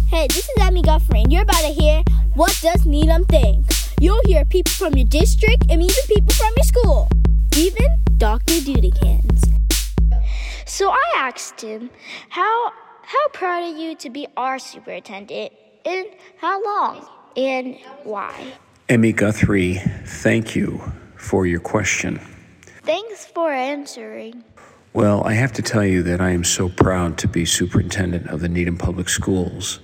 Hey, this is Emmy Guthrie, and you're about to hear What Does Needham Think? You'll hear people from your district and even people from your school. Even Dr. Dudikins. So I asked him, how proud are you to be our superintendent? And how long? And why? Emmy Guthrie, thank you for your question. Thanks for answering. Well, I have to tell you that I am so proud to be superintendent of the Needham Public Schools.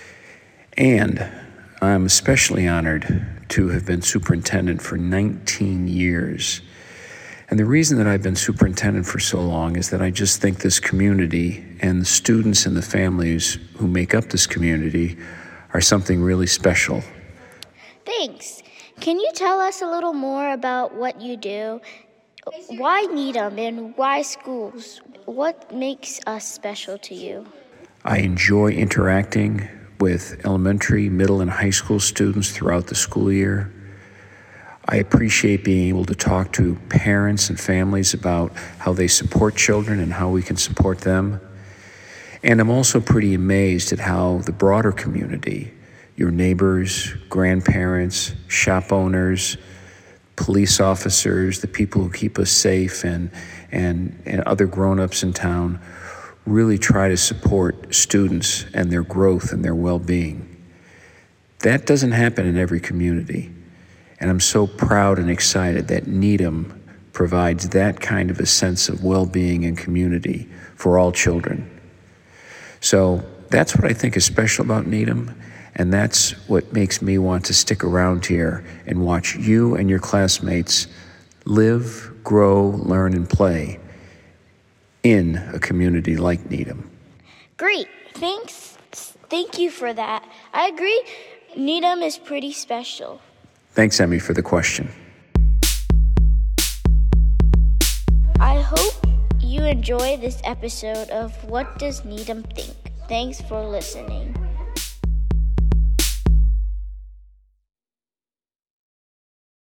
And I'm especially honored to have been superintendent for 19 years. And the reason that I've been superintendent for so long is that I just think this community and the students and the families who make up this community are something really special. Thanks. Can you tell us a little more about what you do? Why Needham and why schools? What makes us special to you? I enjoy interacting with elementary, middle, and high school students throughout the school year. I appreciate being able to talk to parents and families about how they support children and how we can support them. And I'm also pretty amazed at how the broader community, your neighbors, grandparents, shop owners, police officers, the people who keep us safe, and other grown-ups in town really try to support students and their growth and their well-being. That doesn't happen in every community. And I'm so proud and excited that Needham provides that kind of a sense of well-being and community for all children. So that's what I think is special about Needham, and that's what makes me want to stick around here and watch you and your classmates live, grow, learn, and play in a community like Needham. Great. Thanks. Thank you for that. I agree. Needham is pretty special. Thanks, Emmy, for the question. I hope you enjoy this episode of What Does Needham Think? Thanks for listening.